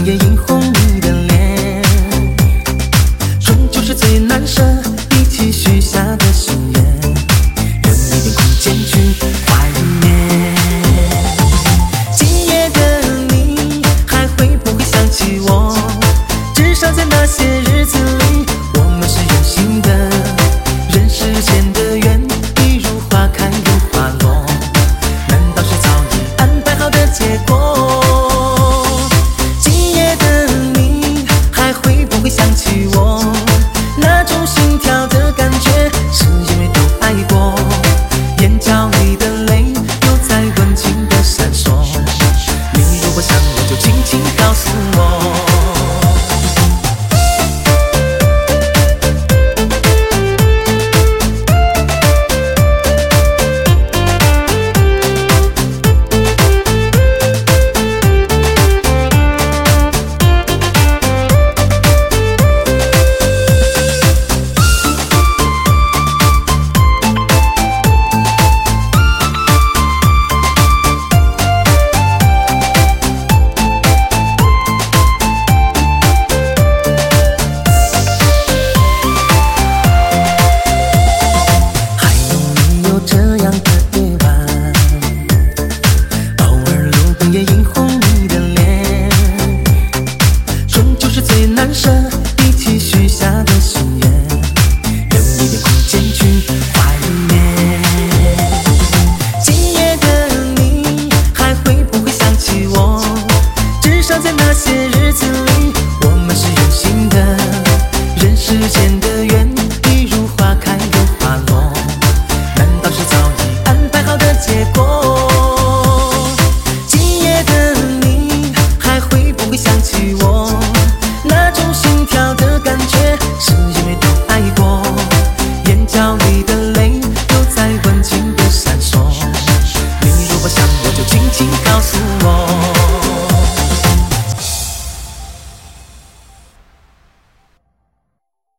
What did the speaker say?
长夜映红你的脸。终究是最难舍，一起许下的誓言，留一点空间去怀念。今夜的你还会不会想起我？至少在那些日子里，我们是用心的。人世间的缘，一如花开又花落，难道是早已安排好的结果？今夜的你还会不会想起我？那种心跳的感觉，是因为都爱过。眼角里的泪又在温情的闪烁，你如果想我，就轻轻告诉我。